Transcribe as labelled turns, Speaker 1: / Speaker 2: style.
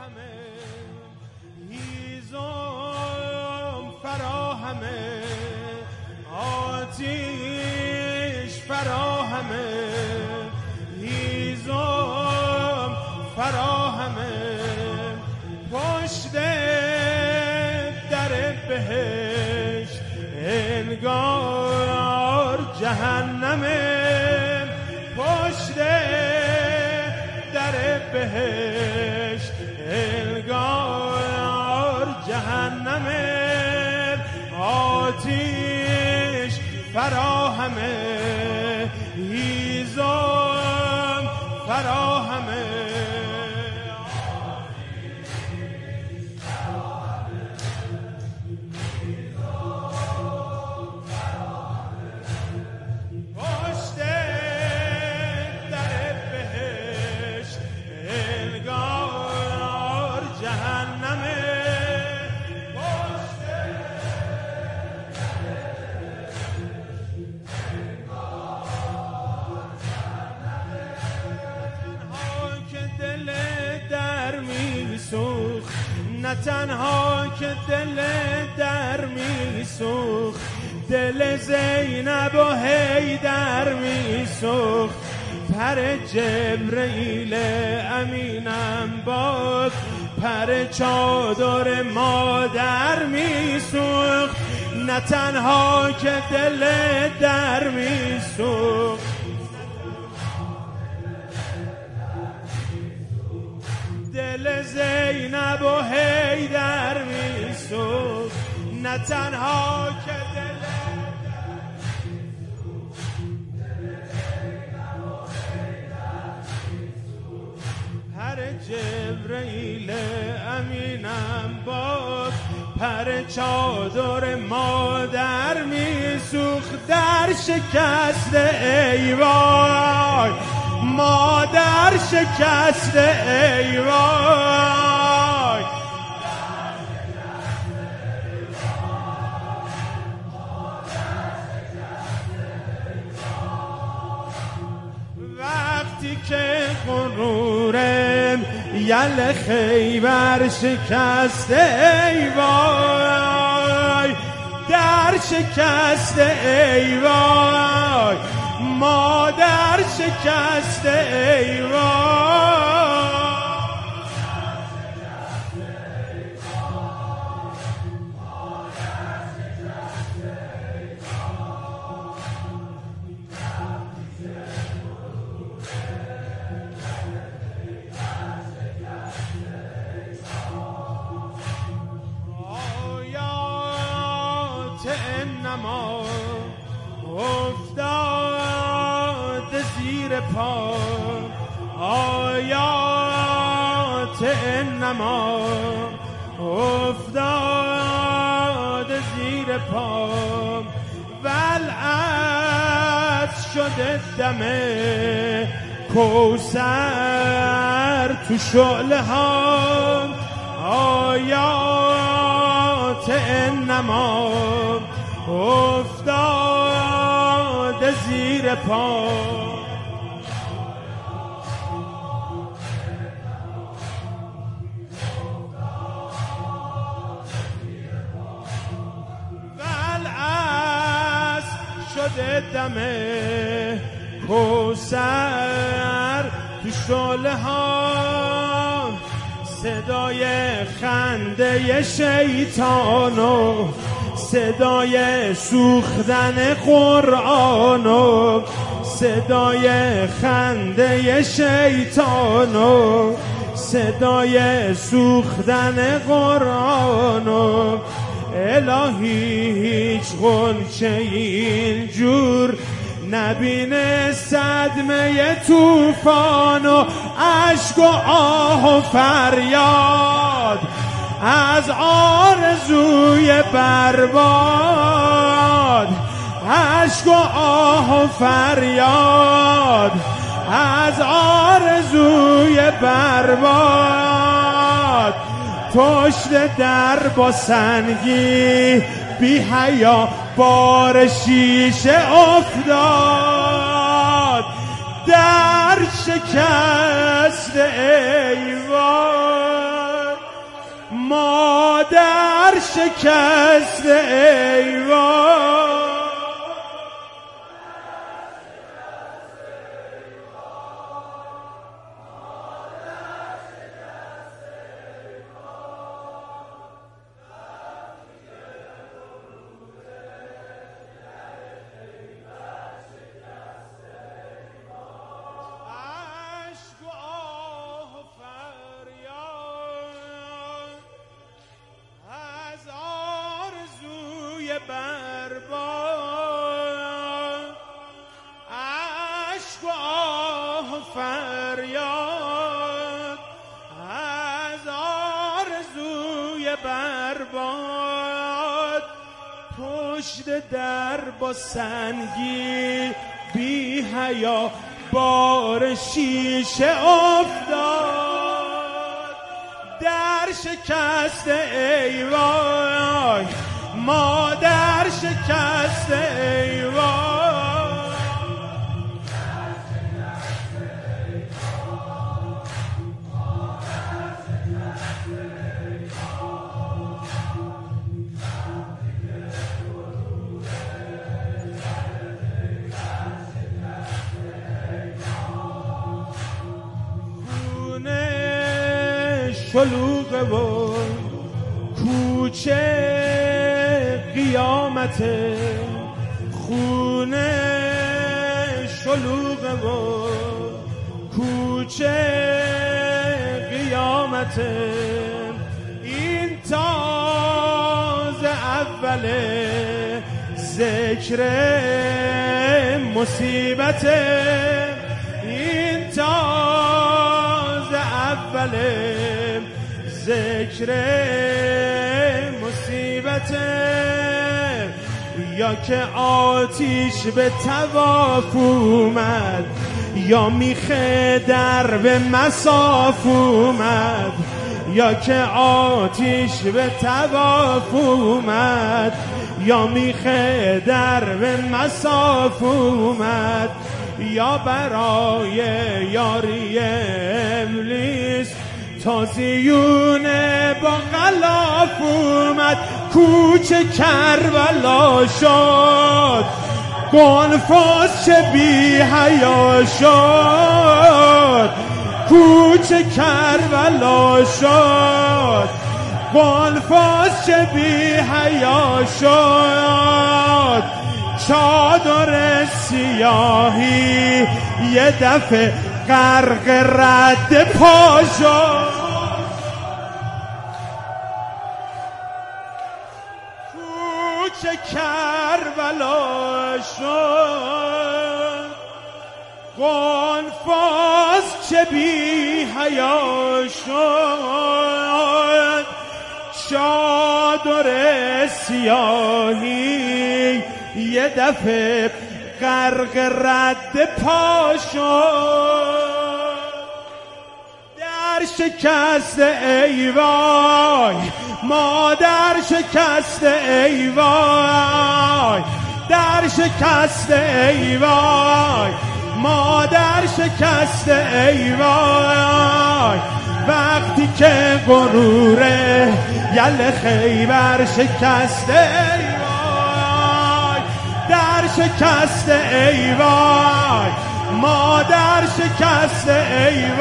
Speaker 1: فراهمه هیزم فراهمه آتیش فراهمه هیزم فراهمه پشت در بهشت انگار جهنمه پشت در بهشت انگار جهنمه آتیش فراهمه هیزم فراهمه نه تنها که دل در میسوخت دل زینب و حیدر میسوخت پر جبرئیل امینم باد پر چادر مادر میسوخت نه تنها که دل در میسوخت دل زینب و حیدر میسوخت نه تنها که دل پر جبرئیل امینم باد پر چادر مادر میسوخت در شکست ای وای مادر شکست ای وای وقتی که غرورم یل خیبر شکست ای وای در شکست ای وای مادر شکست ای وای آیات انما افتاد زیر پا آیات انما افتاد زیر پا ولعت شده دم کوثر تو شعله ها آیات انما افتاد زیر پا ولعت شده دم کوثر تو شعله ها صدای خنده شیطان و صدای سوختن قرآن و صدای خنده شیطان و صدای سوختن قرآن و الهی هیچ غنچه اینجور نبینه صدمه توفان و اشک و آه و فریاد از آرزوی برباد اشک و آه و فریاد از آرزوی برباد پشت در با سنگی بی حیا بار شیشه افتاد در شکست ای وای مادر شکست ایوان برباد عشق و آه و فریاد از آرزوی برباد پشت در با سنگی بی حیا بار شیشه افتاد در شکست ایوان مادر شکست ایوان خونه شلوغه و کوچه قیامته خونه شلوغه و کوچه قیامته این تازه اول ذکر مصیبته این تازه اول ذکر مصیبته یا که آتیش به طواف اومد یا میخه در به مساف اومد یا که آتیش به طواف اومد یا میخه در به مساف اومد یا برای یاری ابلیس تازیونه با غلاف اومد کوچه کربلا شد قنفاس چه بی حیا شد کوچه کربلا شد قنفاس چه بی حیا شد چادر سیاهی یه دفعه غرق رد پا شد کوچه کربلا شد قنفاس چه بی حیا شد چادر سیاهی یه دفعه غرق رد پا شد در شکست ایوای مادر شکست ایوای در شکست ایوای مادر شکست ایوای وقتی که غروره یل خیبر شکست ایوای در شکست ایوای مادر شکست ایوای